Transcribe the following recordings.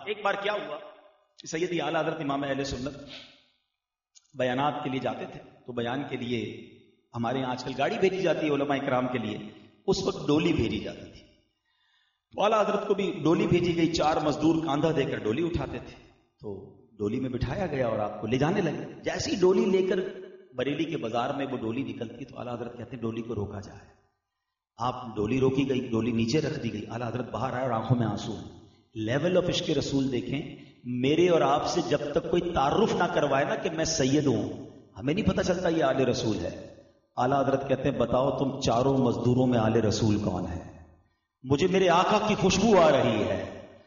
ایک بار کیا ہوا، سیدی اعلیٰ حضرت امام اہل سنت بیانات کے لیے جاتے تھے، تو بیان کے لیے ہمارے یہاں آج کل گاڑی بھیجی جاتی ہے علماء کرام کے لیے، اس وقت ڈولی بھیجی جاتی تھی. تو اعلیٰ حضرت کو بھی ڈولی بھیجی گئی، 4 مزدور کاندھا دے کر ڈولی اٹھاتے تھے. تو ڈولی میں بٹھایا گیا اور آپ کو لے جانے لگے. جیسی ڈولی لے کر بریلی کے بازار میں وہ ڈولی نکلتی تو اعلیٰ حضرت کہتے ہیں ڈولی کو روکا جائے. آپ ڈولی روکی گئی، ڈولی نیچے رکھ دی گئی. اعلیٰ حضرت باہر آئے اور آنکھوں میں آنسو ہیں. لیول آف عشق رسول دیکھیں. میرے اور آپ سے جب تک کوئی تعارف نہ کروائے نا کہ میں سید ہوں، ہمیں نہیں پتہ چلتا یہ آل رسول ہے. اعلیٰ حضرت کہتے ہیں بتاؤ تم چاروں مزدوروں میں آل رسول کون ہے؟ مجھے میرے آقا کی خوشبو آ رہی ہے.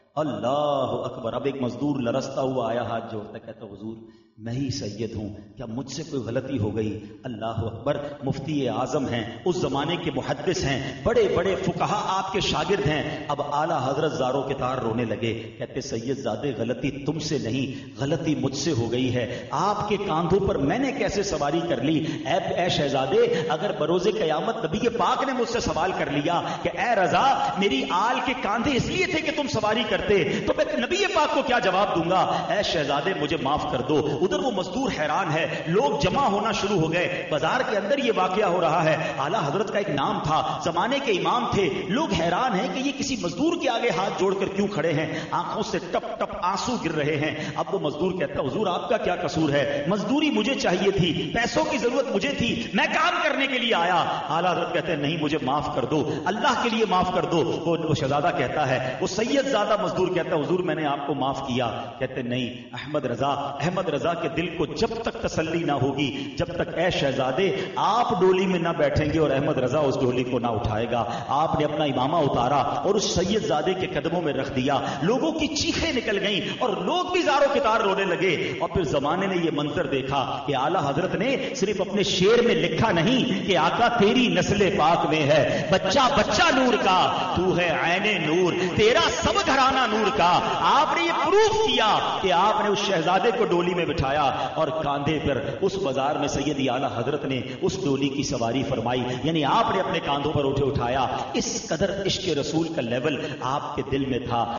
اللہ اکبر. اب ایک مزدور لرزتا ہوا آیا، ہاتھ جوڑتا، کہتا حضور میں ہی سید ہوں، کیا مجھ سے کوئی غلطی ہو گئی؟ اللہ اکبر. مفتی اعظم ہیں، اس زمانے کے محدث ہیں، بڑے بڑے فقہا آپ کے شاگرد ہیں. اب اعلیٰ حضرت زاروں کے تار رونے لگے. کہتے سید زادے غلطی تم سے نہیں، غلطی مجھ سے ہو گئی ہے. آپ کے کاندھوں پر میں نے کیسے سواری کر لی؟ اے شہزادے، اگر بروز قیامت نبی پاک نے مجھ سے سوال کر لیا کہ اے رضا میری آل کے کاندھے اس لیے تھے کہ تم سواری کرتے، تو میں نبی پاک کو کیا جواب دوں گا؟ اے شہزادے مجھے معاف کر دو. ادھر وہ مزدور حیران ہے، لوگ جمع ہونا شروع ہو گئے. بازار کے اندر یہ واقعہ ہو رہا ہے. اعلیٰ حضرت کا ایک نام تھا، زمانے کے امام تھے. لوگ حیران ہیں کہ یہ کسی مزدور کے آگے ہاتھ جوڑ کر کیوں کھڑے ہیں؟ آنکھوں سے ٹپ ٹپ آنسو گر رہے ہیں. اب وہ مزدور کہتا ہے حضور آپ کا کیا قصور ہے؟ مزدوری مجھے چاہیے تھی، پیسوں کی ضرورت مجھے تھی، میں کام کرنے کے لیے آیا. اعلیٰ حضرت کہتے ہیں نہیں مجھے معاف کر دو، اللہ کے لیے معاف کر دو. وہ شہزادہ کہتا ہے، وہ سید زادہ مزدور کہتا ہے حضور میں نے آپ کو معاف کیا. کہتے نہیں احمد رضا کے دل کو جب تک تسلی نہ ہوگی، جب تک اے شہزادے آپ ڈولی میں نہ بیٹھیں گے اور احمد رضا اس ڈولی کو نہ اٹھائے گا. آپ نے اپنا امامہ اتارا اور اس سید زادے کے قدموں میں رکھ دیا. لوگوں کی چیخیں نکل گئیں اور لوگ بھی زاروں کے تار رونے لگے. اور پھر زمانے نے یہ منظر دیکھا کہ اعلیٰ حضرت نے صرف اپنے شعر میں لکھا نہیں کہ آقا تیری نسل پاک میں ہے بچہ بچہ نور کا، تو ہے عین نور، تیرا سب گھرانہ نور کا. آپ نے یہ پروف کیا کہ آپ نے اس شہزادے کو ڈولی میں بٹھایا اور کاندھے پر اس بازار میں سیدی اعلیٰ حضرت نے اس ڈولی کی سواری فرمائی. یعنی آپ نے اپنے کاندھوں پر اٹھایا. اس قدر عشق رسول کا لیول آپ کے دل میں تھا.